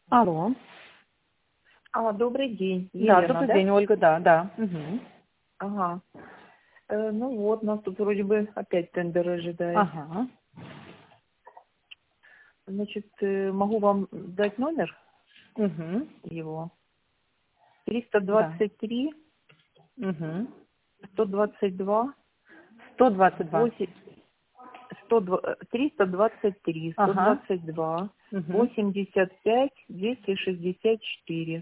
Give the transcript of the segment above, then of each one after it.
Алло. Добрый день, Да, Елена, добрый да? день, Ольга, да, да. Мгм. Ага. Ну вот, нас тут вроде бы опять тендер ожидает. Ага. Значит, могу вам дать номер Угу. его. Да. 323 Угу. 122 122. 8 323 Ага. 122 Угу. 85 264.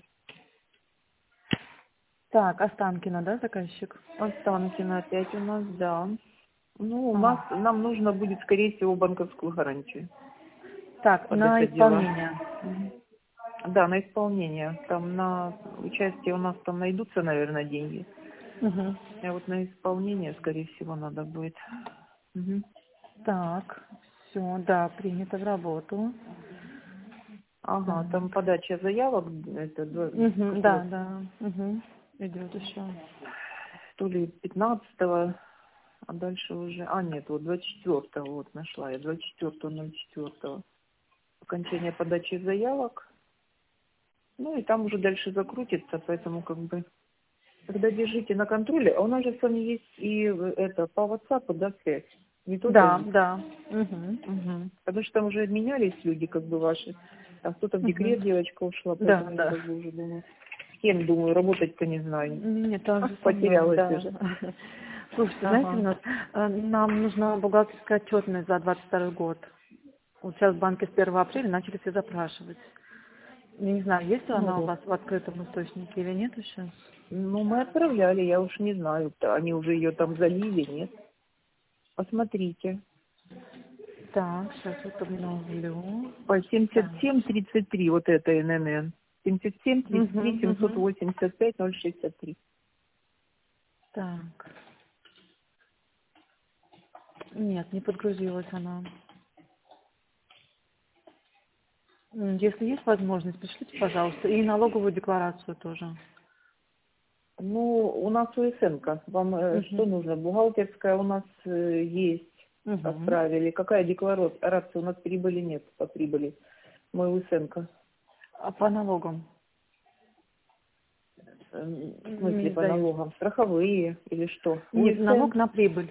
Так, Останкино, да, заказчик? Останкино опять у нас, да. Ну, А. нам нужно будет, скорее всего, банковскую гарантию Так, под на это дело. исполнение. Мгм. Да, на исполнение. Там на участие у нас там найдутся, наверное, деньги. Угу. А вот на исполнение, скорее всего, надо будет. Мгм. Так, все, да, принято в работу. Ага, там Так. подача заявок, это Угу, да, какого, да. Угу. Идет еще. то ли 15-го, а дальше уже, нет, вот 24-го вот нашла я, 24-04. Окончание подачи заявок. Ну и там уже дальше закрутится, поэтому как бы, когда держите на контроле, а у нас же с вами есть и это по WhatsApp, да, связь, не только Да, Вик. да. Угу. Угу. Потому что там уже обменялись люди, как бы ваши. Там кто-то в Угу. декрет, девочка ушла, Да, поэтому я да. как бы уже думаю, с кем, думаю, работать-то не знаю. Нет, также со мной, Потерялась да. уже. Слушайте, знаете, у Ага. нас нам нужна бухгалтерская отчетность за 22 год. Вот сейчас банки с 1 апреля начали все запрашивать. Я не знаю, есть ли она у Ну, вас в открытом источнике или нет еще? ну, мы отправляли, я уж не знаю, они уже ее там залили, нет? Посмотрите. Так, сейчас вот обновлю. По Так. 77-33, вот это ННН. 77-33, Угу, угу. 785, 063. Так. Нет, не подгрузилась она. Если есть возможность, пришлите, пожалуйста, и налоговую декларацию тоже. Ну, у нас УСН-ка. Вам что Угу. нужно? Бухгалтерская у нас есть. Угу. Отправили. Какая декларация? У нас прибыли нет по прибыли. Мой УСН-ка. А по налогам В смысле не по сдают. налогам? Страховые или что? Нет, УСН налог на прибыль.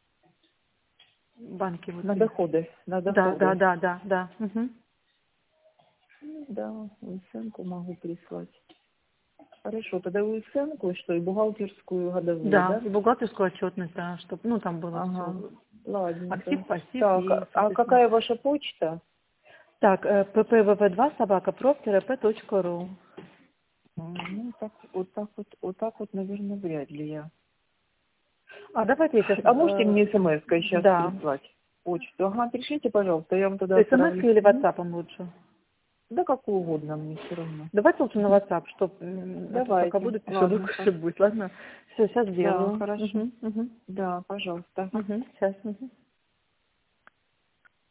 Банки вот на есть. доходы. На Да, да, доходы. да, да, да. Угу. Ну, да, УСН-ку могу прислать. Хорошо, тогда УСН-ку и что? И бухгалтерскую годовую, Да, да? и бухгалтерскую отчетность, да, чтобы, ну, там было все. Ага. Ладненько. Актив, пассив Так, и, а соответственно. какая ваша почта? Так, ppvv2 собака prof-p.ru. Ну, так, вот так вот, наверное, вряд ли я. А давайте я сейчас, А можете мне смс-кой сейчас да, прислать почту? Ага, пришлите, пожалуйста, я вам тогда смс отправлю. или Мгм. WhatsApp лучше? Да какую угодно, мне все равно. Давайте лучше на Мгм. WhatsApp, чтобы, а то пока Давайте. буду, пишу, вдруг Ладно, ошибусь, ладно? Все, сейчас да, сделаю. хорошо. Угу, угу, Да, пожалуйста. угу, сейчас. Угу.